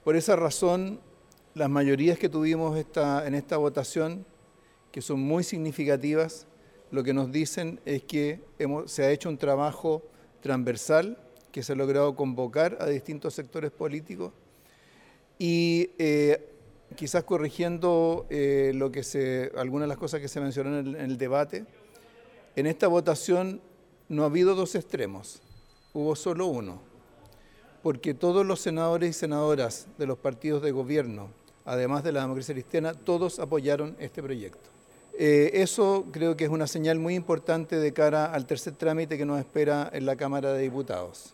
Por esa razón, las mayorías que tuvimos en esta votación, que son muy significativas, lo que nos dicen es que se ha hecho un trabajo transversal, que se ha logrado convocar a distintos sectores políticos y quizás corrigiendo algunas de las cosas que se mencionaron en el debate, en esta votación no ha habido dos extremos, hubo solo uno, porque todos los senadores y senadoras de los partidos de gobierno, además de la Democracia Cristiana, todos apoyaron este proyecto. Eso creo que es una señal muy importante de cara al tercer trámite que nos espera en la Cámara de Diputados.